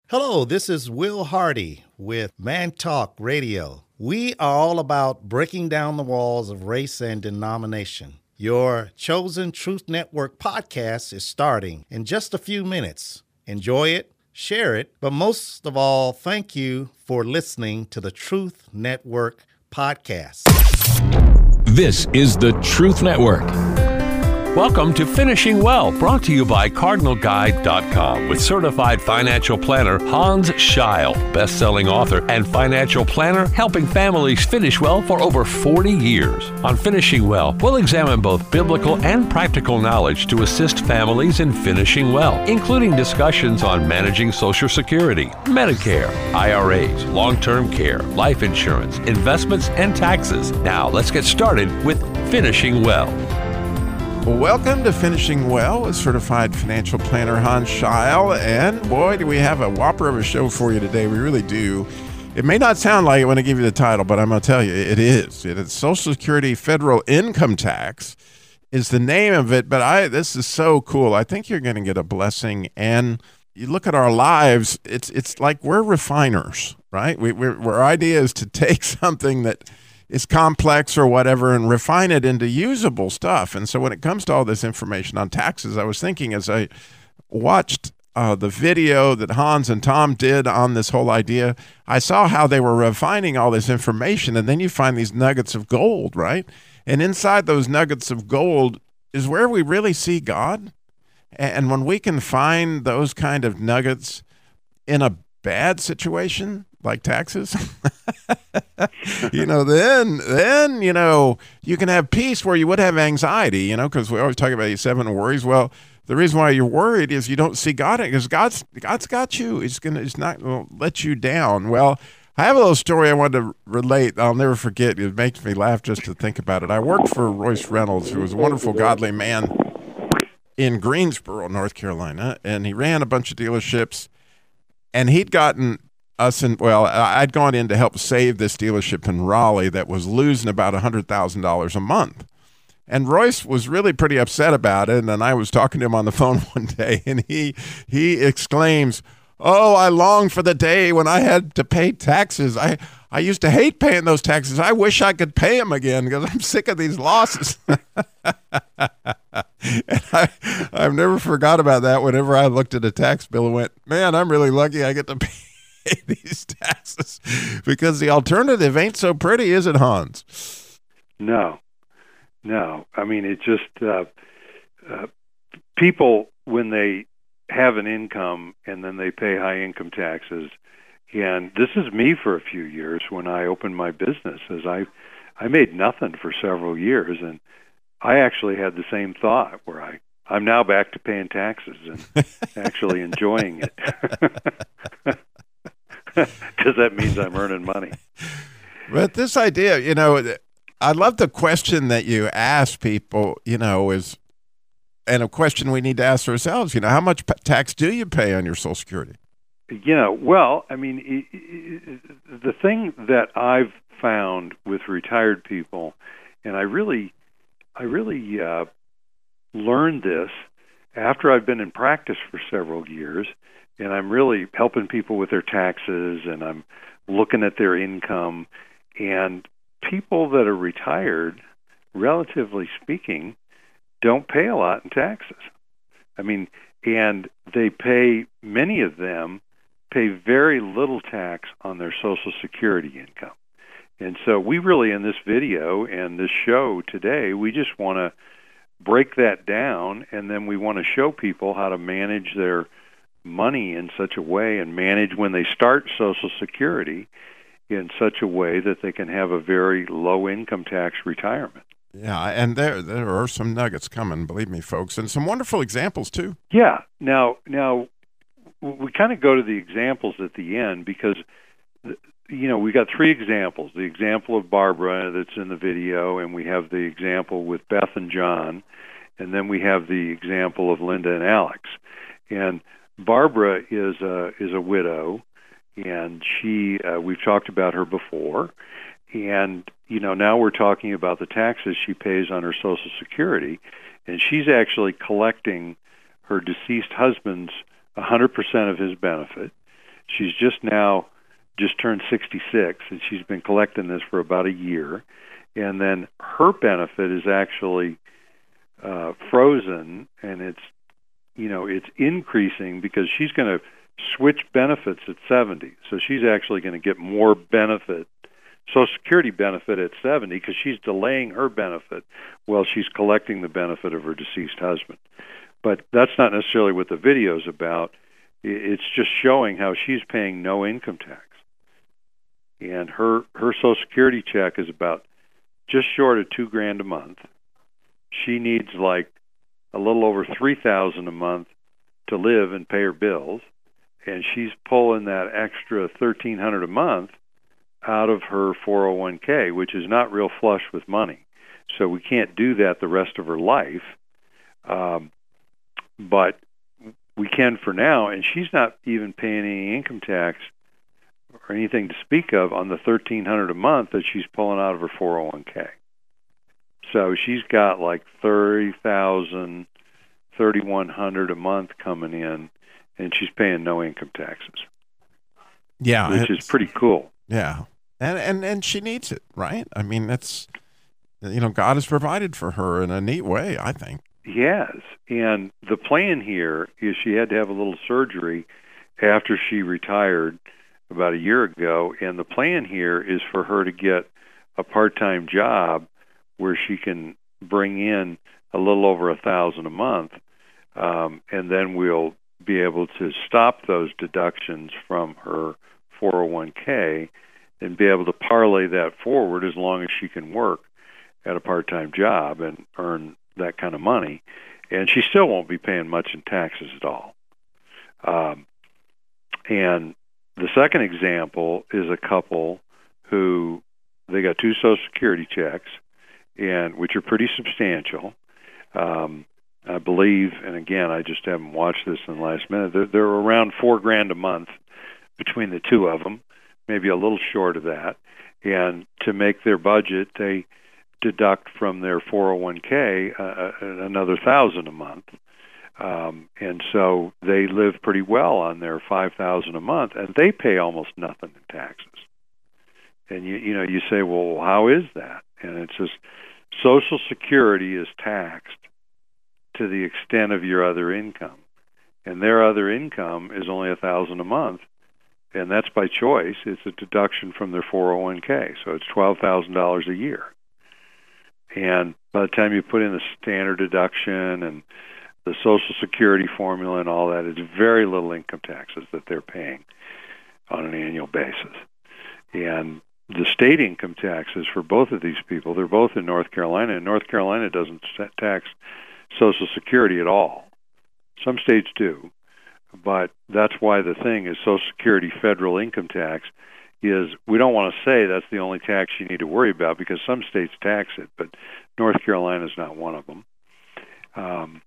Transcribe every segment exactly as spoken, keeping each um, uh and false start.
Hello, this is Will Hardy with Man Talk Radio. We are all about breaking down the walls of race and denomination. Your Chosen Truth Network podcast is starting in just a few minutes. Enjoy it, share it, but most of all, thank you for listening to the Truth Network podcast. This is the Truth Network. Welcome to Finishing Well, brought to you by Cardinal Guide dot com with certified financial planner Hans Scheil, best-selling author and financial planner helping families finish well for over forty years. On Finishing Well, we'll examine both biblical and practical knowledge to assist families in finishing well, including discussions on managing Social Security, Medicare, I R As, long-term care, life insurance, investments, and taxes. Now, let's get started with Finishing Well. Welcome to Finishing Well with certified financial planner Hans Scheil. And boy, do we have a whopper of a show for you today. We really do. It may not sound like it when I give you the title, but I'm going to tell you, it is. It is Social Security Federal Income Tax is the name of it. But I, this is so cool. I think you're going to get a blessing. And you look at our lives, it's it's like we're refiners, right? We, we're, our idea is to take something that is complex or whatever and refine it into usable stuff. And so when it comes to all this information on taxes, I was thinking as I watched uh, the video that Hans and Tom did on this whole idea, I saw how they were refining all this information, and then you find these nuggets of gold, right? And inside those nuggets of gold is where we really see God. And when we can find those kind of nuggets in a bad situation, like taxes, you know, then, then, you know, you can have peace where you would have anxiety, you know, because we always talk about these seven worries. Well, the reason why you're worried is you don't see God, because God's, God's got you. He's going to, he's not going to let you down. Well, I have a little story I wanted to relate. I'll never forget. It makes me laugh just to think about it. I worked for Royce Reynolds, who was a wonderful, godly man in Greensboro, North Carolina, and he ran a bunch of dealerships, and he'd gotten us in, well, I'd gone in to help save this dealership in Raleigh that was losing about one hundred thousand dollars a month. And Royce was really pretty upset about it. And then I was talking to him on the phone one day, and he he exclaims, "Oh, I long for the day when I had to pay taxes. I, I used to hate paying those taxes. I wish I could pay them again because I'm sick of these losses." And I, I've never forgot about that. Whenever I looked at a tax bill and went, man, I'm really lucky I get to pay these taxes, because the alternative ain't so pretty, is it, Hans? No, no. I mean, it just, uh, uh, people, when they have an income and then they pay high income taxes, and this is me for a few years when I opened my business, as I, I made nothing for several years, and I actually had the same thought where I, I'm now back to paying taxes and actually enjoying it. Because that means I'm earning money. But this idea, you know, I love the question that you ask people, you know, is, and a question we need to ask ourselves, you know, how much tax do you pay on your Social Security? You know, well, I mean, it, it, the thing that I've found with retired people, and I really, I really uh, learned this after I've been in practice for several years, and I'm really helping people with their taxes, and I'm looking at their income. And people that are retired, relatively speaking, don't pay a lot in taxes. I mean, and they pay, many of them pay very little tax on their Social Security income. And so we really, in this video and this show today, we just want to break that down, and then we want to show people how to manage their money in such a way and manage when they start Social Security in such a way that they can have a very low income tax retirement. Yeah, and there there are some nuggets coming, believe me, folks, and some wonderful examples too. Yeah. Now, now we kind of go to the examples at the end because, you know, we got three examples. The example of Barbara that's in the video, and we have the example with Beth and John, and then we have the example of Linda and Alex. And Barbara is a is a widow, and she uh, we've talked about her before, and you know now we're talking about the taxes she pays on her Social Security, and she's actually collecting her deceased husband's one hundred percent of his benefit. She's just now just turned sixty-six, and she's been collecting this for about a year. And then her benefit is actually uh, frozen, and it's, you know, it's increasing because she's going to switch benefits at seventy. So she's actually going to get more benefit, Social Security benefit at seventy, because she's delaying her benefit while she's collecting the benefit of her deceased husband. But that's not necessarily what the video is about. It's just showing how she's paying no income tax. And her, her Social Security check is about just short of two grand a month. She needs like a little over three thousand a month to live and pay her bills, and she's pulling that extra thirteen hundred a month out of her four oh one k, which is not real flush with money. So we can't do that the rest of her life, um, but we can for now. And she's not even paying any income tax or anything to speak of on the thirteen hundred a month that she's pulling out of her four oh one k. So she's got like thirty thousand, thirty-one hundred a month coming in, and she's paying no income taxes. Yeah, which is pretty cool. Yeah, and and and she needs it, right? I mean, that's, you know, God has provided for her in a neat way, I think. He has, and the plan here is she had to have a little surgery after she retired about a year ago, and the plan here is for her to get a part-time job where she can bring in a little over a thousand a month, um, and then we'll be able to stop those deductions from her four oh one k and be able to parlay that forward as long as she can work at a part-time job and earn that kind of money, and she still won't be paying much in taxes at all. Um, and the second example is a couple who, they got two Social Security checks, and which are pretty substantial. Um, I believe, and again, I just haven't watched this in the last minute, they're, they're around four grand a month between the two of them, maybe a little short of that. And to make their budget, they deduct from their four oh one k uh, another thousand a month. Um, and so they live pretty well on their five thousand a month, and they pay almost nothing in taxes. And you you know you say, well, how is that? And it's just Social Security is taxed to the extent of your other income, and their other income is only a thousand a month, and that's by choice. It's a deduction from their four oh one k, so it's twelve thousand dollars a year. And by the time you put in the standard deduction and the Social Security formula and all that, it's very little income taxes that they're paying on an annual basis. And the state income taxes for both of these people, they're both in North Carolina, and North Carolina doesn't tax Social Security at all. Some states do, but that's why the thing is Social Security federal income tax is, we don't want to say that's the only tax you need to worry about, because some states tax it, but North Carolina is not one of them. Um,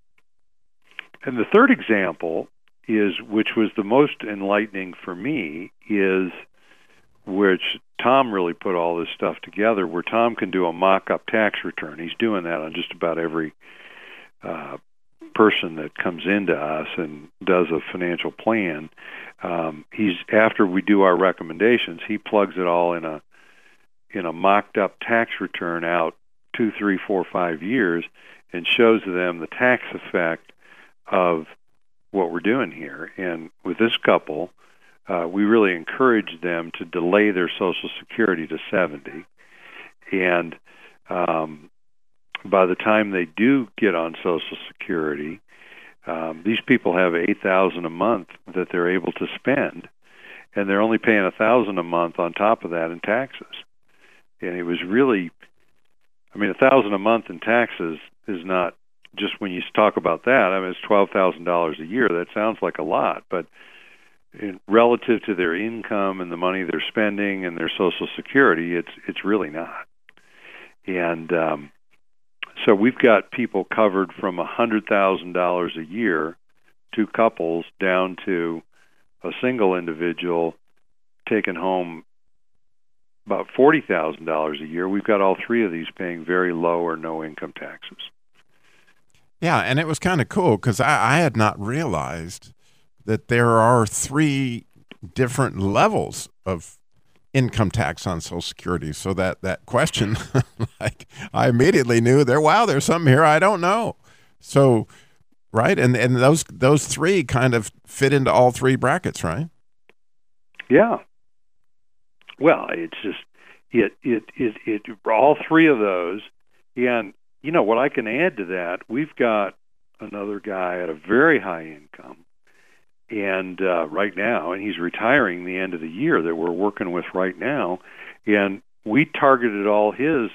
and the third example is, which was the most enlightening for me, is which Tom really put all this stuff together, where Tom can do a mock-up tax return. He's doing that on just about every uh, person that comes into us and does a financial plan. Um, he's after we do our recommendations, he plugs it all in a in a mocked-up tax return out two, three, four, five years, and shows them the tax effect of what we're doing here. And with this couple, Uh, we really encourage them to delay their Social Security to seventy. And um, by the time they do get on Social Security, um, these people have eight thousand dollars a month that they're able to spend, and they're only paying one thousand dollars a month on top of that in taxes. And it was really, I mean, one thousand dollars a month in taxes is not, just when you talk about that, I mean, it's twelve thousand dollars a year. That sounds like a lot, but in, relative to their income and the money they're spending and their Social Security, it's it's really not. And um, so we've got people covered from one hundred thousand dollars a year, two couples, down to a single individual taking home about forty thousand dollars a year. We've got all three of these paying very low or no income taxes. Yeah, and it was kind of cool because I, I had not realized that there are three different levels of income tax on Social Security. So that, that question, like I immediately knew there, wow, there's something here I don't know. So, right. And, and those, those three kind of fit into all three brackets, right? Yeah. Well, it's just, it, it, it, it, all three of those. And, you know, what I can add to that, we've got another guy at a very high income. And uh, right now, and he's retiring the end of the year that we're working with right now, and we targeted all his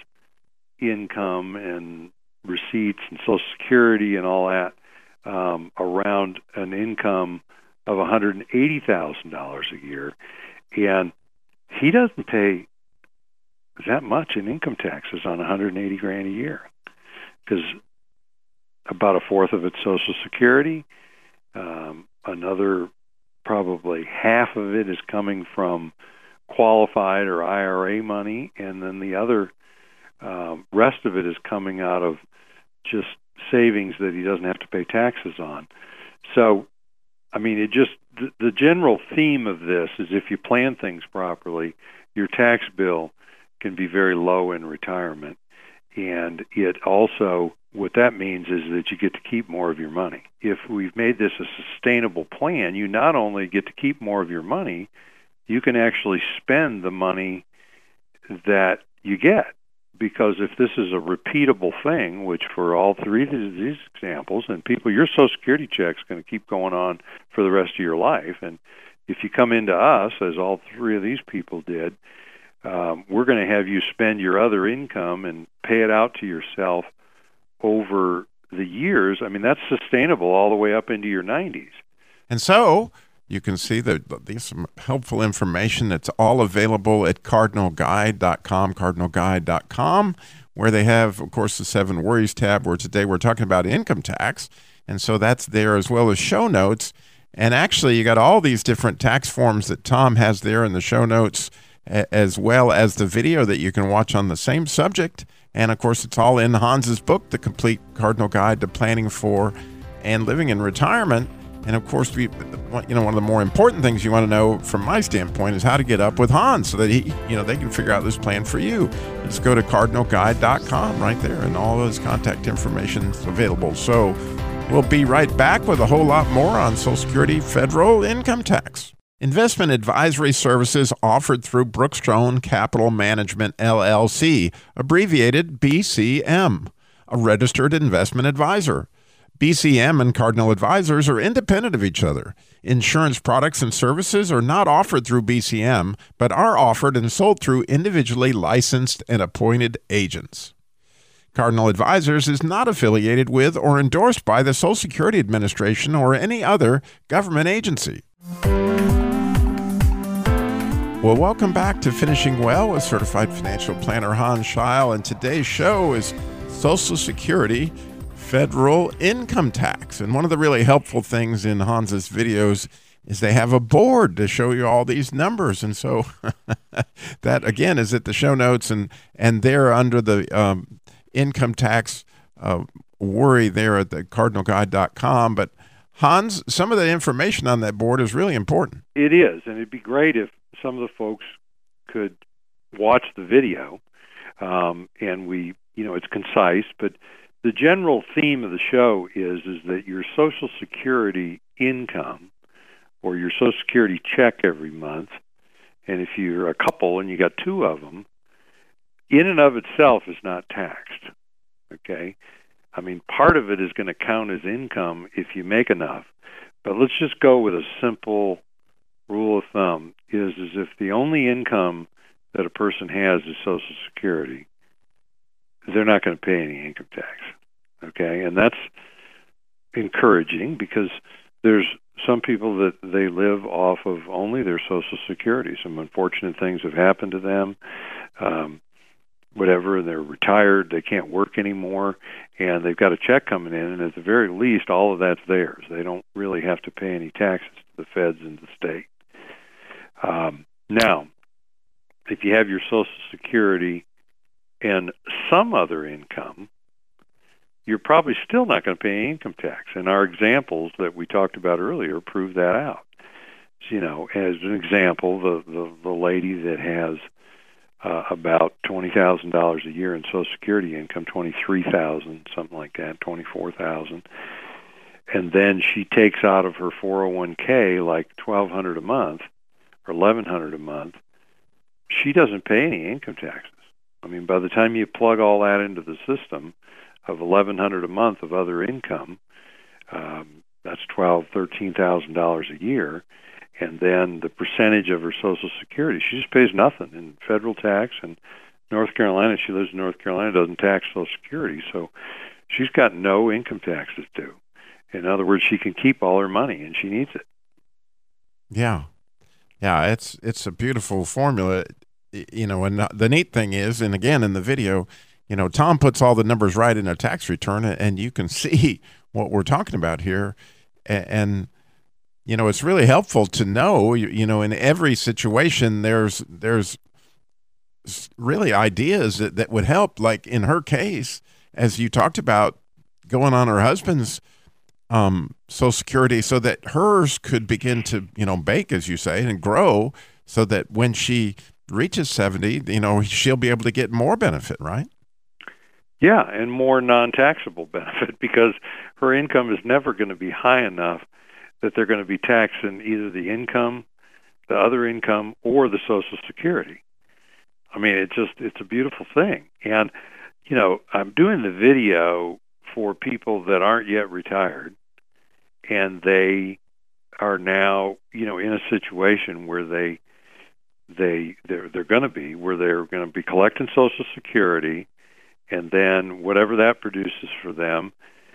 income and receipts and Social Security and all that um, around an income of one hundred eighty thousand dollars a year, and he doesn't pay that much in income taxes on one hundred eighty grand a year, because about a fourth of it's Social Security. Um, Another, probably half of it is coming from qualified or I R A money, and then the other um, rest of it is coming out of just savings that he doesn't have to pay taxes on. So, I mean, it just the, the general theme of this is if you plan things properly, your tax bill can be very low in retirement, and it also, what that means is that you get to keep more of your money. If we've made this a sustainable plan, you not only get to keep more of your money, you can actually spend the money that you get. Because if this is a repeatable thing, which for all three of these examples, and people, your Social Security check's going to keep going on for the rest of your life. And if you come into us, as all three of these people did, um, we're going to have you spend your other income and pay it out to yourself over the years. I mean, that's sustainable all the way up into your nineties. And so you can see that there's some helpful information that's all available at cardinal guide dot com, cardinal guide dot com, where they have, of course, the Seven Worries tab, where today we're talking about income tax. And so that's there, as well as show notes. And actually, you got all these different tax forms that Tom has there in the show notes, as well as the video that you can watch on the same subject. And of course, it's all in Hans's book, The Complete Cardinal Guide to Planning for and Living in Retirement. And of course, we, you know, one of the more important things you want to know from my standpoint is how to get up with Hans so that he, you know, they can figure out this plan for you. Just go to cardinal guide dot com right there, and all of his contact information is available. So we'll be right back with a whole lot more on Social Security federal income tax. Investment advisory services offered through Brookstone Capital Management, L L C, abbreviated B C M, a registered investment advisor. B C M and Cardinal Advisors are independent of each other. Insurance products and services are not offered through B C M, but are offered and sold through individually licensed and appointed agents. Cardinal Advisors is not affiliated with or endorsed by the Social Security Administration or any other government agency. Well, welcome back to Finishing Well with Certified Financial Planner Hans Scheil, and today's show is Social Security federal income tax. And one of the really helpful things in Hans's videos is they have a board to show you all these numbers. And so that, again, is at the show notes, and, and they're under the um, income tax uh, worry there at the cardinal guide dot com. But Hans, some of the information on that board is really important. It is, and it'd be great if some of the folks could watch the video, um, and we, you know, it's concise, but the general theme of the show is is that your Social Security income or your Social Security check every month, and if you're a couple and you got two of them, in and of itself is not taxed, okay? I mean, part of it is going to count as income if you make enough, but let's just go with a simple rule of thumb is, is if the only income that a person has is Social Security, they're not going to pay any income tax, okay? And that's encouraging because there's some people that they live off of only their Social Security. Some unfortunate things have happened to them, um, whatever, they're retired, they can't work anymore, and they've got a check coming in, and at the very least, all of that's theirs. They don't really have to pay any taxes to the feds and the state. Um, now, if you have your Social Security and some other income, you're probably still not going to pay any income tax. And our examples that we talked about earlier prove that out. you know, as an example, the, the, the lady that has uh, about twenty thousand dollars a year in Social Security income, twenty-three thousand dollars, something like that, twenty-four thousand dollars, and then she takes out of her four oh one k like twelve hundred dollars a month or eleven hundred dollars a month, she doesn't pay any income taxes. I mean, by the time you plug all that into the system of eleven hundred dollars a month of other income, um, that's twelve thousand dollars, thirteen thousand dollars a year, and then the percentage of her Social Security, she just pays nothing in federal tax. And North Carolina, she lives in North Carolina, doesn't tax Social Security, so she's got no income taxes due. In other words, she can keep all her money, and she needs it. Yeah. Yeah, it's it's a beautiful formula, you know, and the neat thing is, and again, in the video, you know, Tom puts all the numbers right in a tax return, and you can see what we're talking about here. And, and you know, it's really helpful to know, you, you know, in every situation, there's there's really ideas that, that would help. Like in her case, as you talked about, going on her husband's um, Social Security so that hers could begin to, you know, bake, as you say, and grow so that when she reaches seventy, you know, she'll be able to get more benefit, right? Yeah, and more non-taxable benefit, because her income is never going to be high enough that they're going to be taxed in either the income, the other income, or the Social Security. I mean, it just, it's a beautiful thing. And, you know, I'm doing the video for people that aren't yet retired, and they are now, you know, in a situation where they, they, they're, they're going to be, where they're going to be collecting Social Security, and then whatever that produces for them,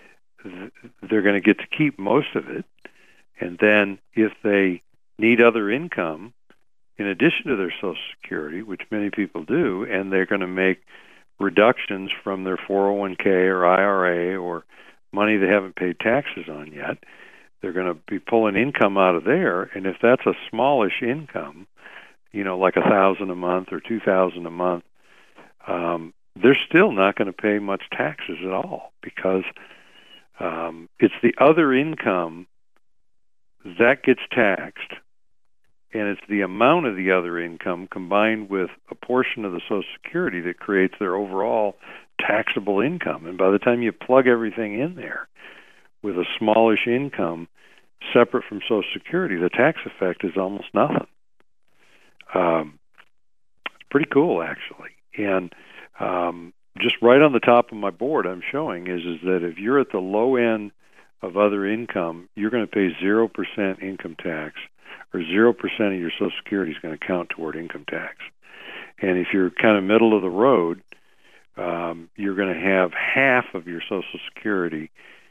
they're going to get to keep most of it. And then if they need other income in addition to their Social Security, which many people do, and they're going to make reductions from their four oh one k or I R A or money they haven't paid taxes on yet, they're going to be pulling income out of there. And if that's a smallish income, you know, like a thousand a month or two thousand a month, um, they're still not going to pay much taxes at all, because um, it's the other income that gets taxed, and it's the amount of the other income combined with a portion of the Social Security that creates their overall taxable income. And by the time you plug everything in there with a smallish income separate from Social Security, the tax effect is almost nothing. Um, it's pretty cool, actually. And Um, just right on the top of my board I'm showing is, is that if you're at the low end of other income, you're going to pay zero percent income tax, or zero percent of your Social Security is going to count toward income tax. And if you're kind of middle of the road, um, you're going to have half of your Social Security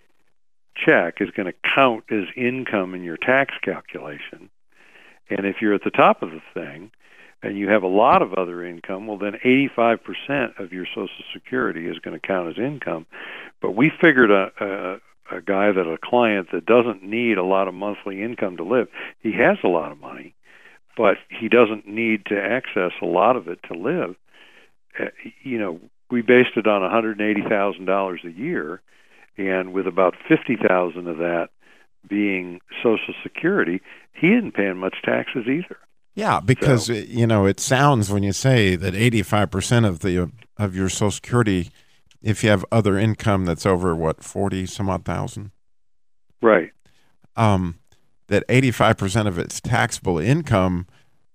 check is going to count as income in your tax calculation. And if you're at the top of the thing, and you have a lot of other income, well, then eighty-five percent of your Social Security is going to count as income. But we figured a, a, a guy that a client that doesn't need a lot of monthly income to live, he has a lot of money, but he doesn't need to access a lot of it to live. Uh, you know, we based it on one hundred eighty thousand dollars a year, and with about fifty thousand dollars of that being Social Security, he isn't paying much taxes either. Yeah, because so, you know, it sounds when you say that eighty-five percent of the of your Social Security, if you have other income that's over what forty some odd thousand, right? Um, that eighty-five percent of it's taxable income,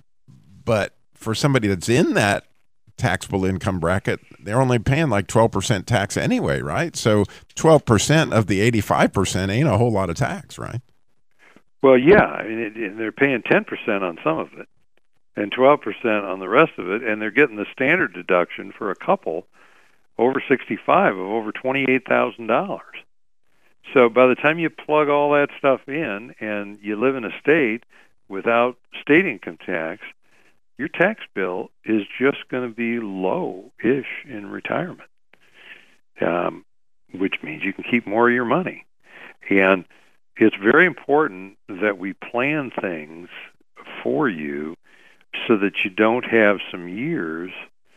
but for somebody that's in that taxable income bracket, they're only paying like twelve percent tax anyway, right? So twelve percent of the eighty-five percent ain't a whole lot of tax, right? Well, yeah, I mean, it, it, they're paying ten percent on some of it and twelve percent on the rest of it, and they're getting the standard deduction for a couple over sixty-five of over twenty-eight thousand dollars. So by the time you plug all that stuff in and you live in a state without state income tax, your tax bill is just going to be low-ish in retirement, um, which means you can keep more of your money. And it's very important that we plan things for you so that you don't have some years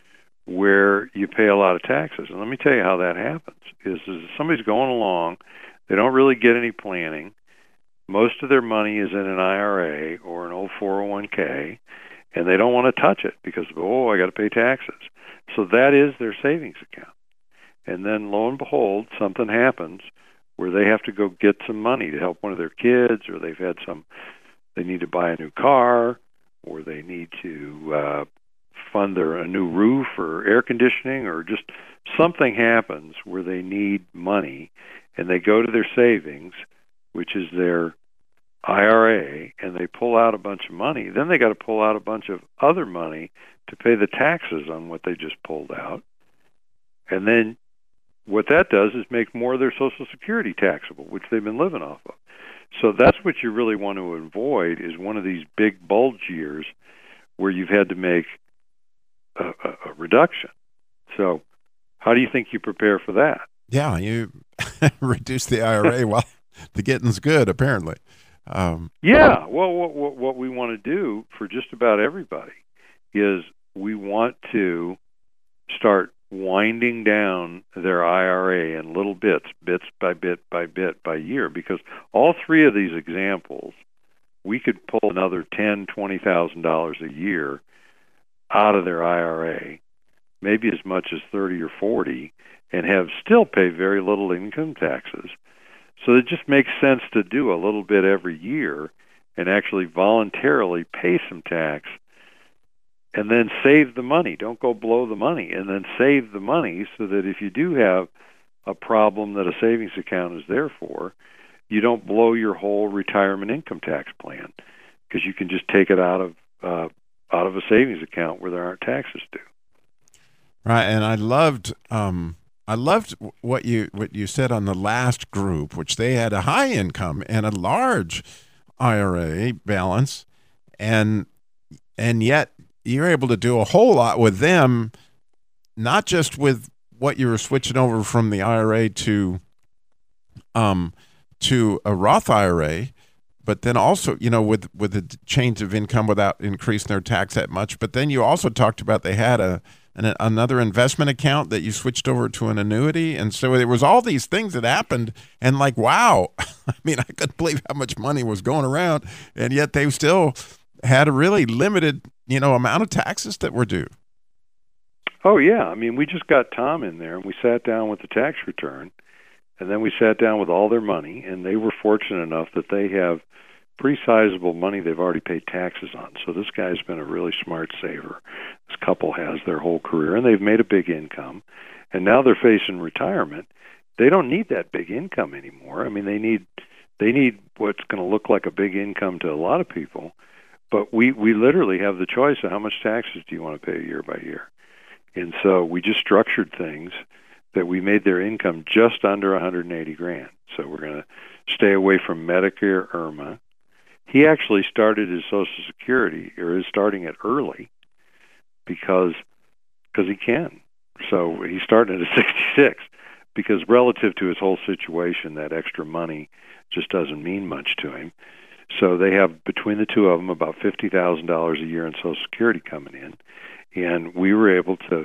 where you pay a lot of taxes. And let me tell you how that happens. Is, is somebody's going along, they don't really get any planning, most of their money is in an I R A or an old four oh one k, and they don't want to touch it because, oh, I got to pay taxes. So that is their savings account. And then, lo and behold, something happens where they have to go get some money to help one of their kids, or they've had some, they need to buy a new car, or they need to uh, fund their a new roof or air conditioning, or just something happens where they need money, and they go to their savings, which is their I R A, and they pull out a bunch of money. Then they got to pull out a bunch of other money to pay the taxes on what they just pulled out. And then what that does is make more of their Social Security taxable, which they've been living off of. So that's what you really want to avoid, is one of these big bulge years where you've had to make a, a, a reduction. So how do you think you prepare for that? Yeah, you reduce the I R A while the getting's good, apparently. Um, yeah, well, what, what, what we want to do for just about everybody is we want to start winding down their I R A in little bits, bits by bit by bit by year, because all three of these examples, we could pull another ten thousand dollars, twenty thousand dollars a year out of their I R A, maybe as much as thirty or forty, and have still pay very little income taxes. So it just makes sense to do a little bit every year and actually voluntarily pay some tax, and then save the money. Don't go blow the money, and then save the money so that if you do have a problem that a savings account is there for, you don't blow your whole retirement income tax plan, because you can just take it out of uh, out of a savings account where there aren't taxes due. Right, and I loved um, I loved what you what you said on the last group, which they had a high income and a large I R A balance, and and yet you're able to do a whole lot with them, not just with what you were switching over from the I R A to um to a Roth I R A, but then also, you know, with with the change of income without increasing their tax that much. But then you also talked about they had a an, another investment account that you switched over to an annuity, and so there was all these things that happened, and like, wow, I mean, I couldn't believe how much money was going around, and yet they still had a really limited, you know, amount of taxes that were due. Oh yeah, I mean, we just got Tom in there, and we sat down with the tax return, and then we sat down with all their money, and they were fortunate enough that they have pretty sizable money they've already paid taxes on. So this guy's been a really smart saver. This couple has their whole career, and they've made a big income, and now they're facing retirement. They don't need that big income anymore. I mean, they need they need what's going to look like a big income to a lot of people, but we, we literally have the choice of how much taxes do you want to pay year by year. And so we just structured things that we made their income just under one hundred eighty grand. So we're going to stay away from Medicare, I R M A. He actually started his Social Security, or is starting it early, because because he can. So he started at sixty-six, because relative to his whole situation, that extra money just doesn't mean much to him. So they have, between the two of them, about fifty thousand dollars a year in Social Security coming in. And we were able to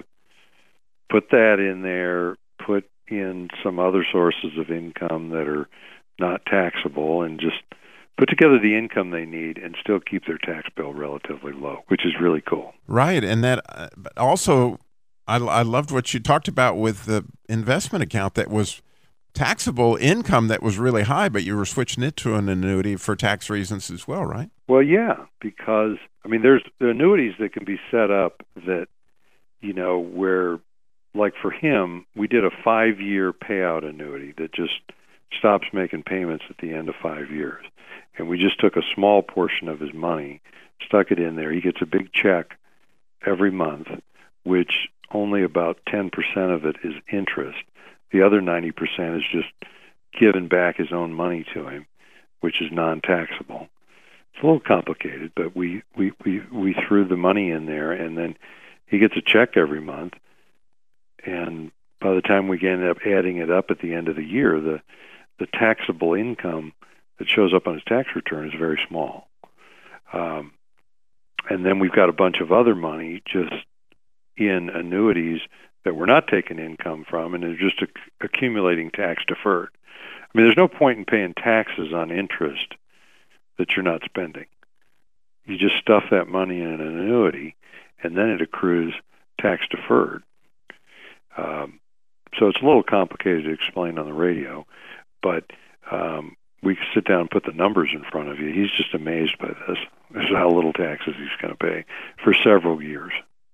put that in there, put in some other sources of income that are not taxable, and just put together the income they need and still keep their tax bill relatively low, which is really cool. Right, and that uh, but also, I, I loved what you talked about with the investment account that was taxable income that was really high, but you were switching it to an annuity for tax reasons as well, right? Well, yeah, because, I mean, there's annuities that can be set up that, you know, where, like for him, we did a five-year payout annuity that just stops making payments at the end of five years. And we just took a small portion of his money, stuck it in there. He gets a big check every month, which only about ten percent of it is interest. The other ninety percent is just giving back his own money to him, which is non-taxable. It's a little complicated, but we, we, we, we threw the money in there, and then he gets a check every month. And by the time we end up adding it up at the end of the year, the, the taxable income that shows up on his tax return is very small. Um, and then we've got a bunch of other money just in annuities that we're not taking income from, and they're just ac- accumulating tax deferred. I mean, there's no point in paying taxes on interest that you're not spending. You just stuff that money in an annuity, and then it accrues tax deferred. Um, so it's a little complicated to explain on the radio, but um, we can sit down and put the numbers in front of you. He's just amazed by this. This is how little taxes he's going to pay for several years.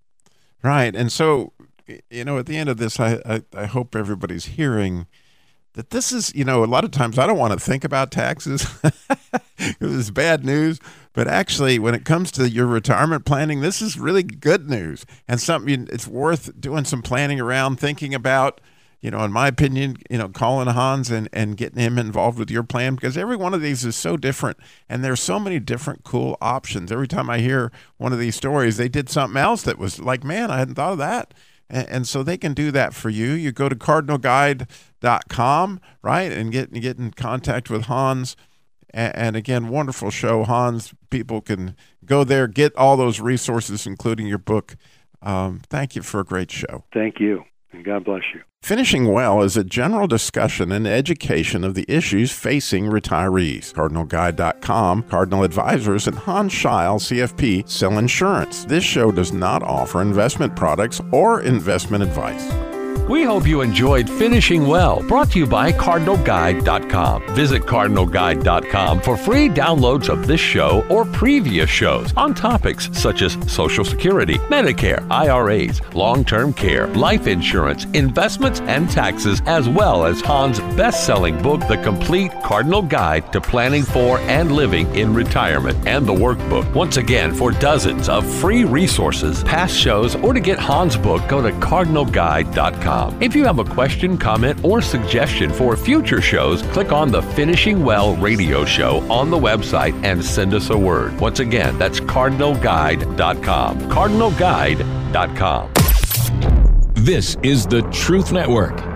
Right. And so, you know, at the end of this, I, I, I hope everybody's hearing that this is, you know, a lot of times I don't want to think about taxes because it's bad news. But actually, when it comes to your retirement planning, this is really good news and something it's worth doing some planning around, thinking about. You know, in my opinion, you know, calling Hans and, and getting him involved with your plan, because every one of these is so different and there's so many different cool options. Every time I hear one of these stories, they did something else that was like, man, I hadn't thought of that. And, and so they can do that for you. You go to cardinal guide dot com, right, and get, get in contact with Hans. And, and again, wonderful show. Hans, people can go there, get all those resources, including your book. Um, thank you for a great show. Thank you, and God bless you. Finishing Well is a general discussion and education of the issues facing retirees. cardinal guide dot com, Cardinal Advisors, and Hans Scheil, C F P, sell insurance. This show does not offer investment products or investment advice. We hope you enjoyed Finishing Well, brought to you by cardinal guide dot com. Visit cardinal guide dot com for free downloads of this show or previous shows on topics such as Social Security, Medicare, I R As, long-term care, life insurance, investments, and taxes, as well as Hans' best-selling book, The Complete Cardinal Guide to Planning for and Living in Retirement, and the workbook. Once again, for dozens of free resources, past shows, or to get Hans' book, go to cardinal guide dot com. If you have a question, comment, or suggestion for future shows, click on the Finishing Well radio show on the website and send us a word. Once again, that's cardinal guide dot com. cardinal guide dot com. This is the Truth Network.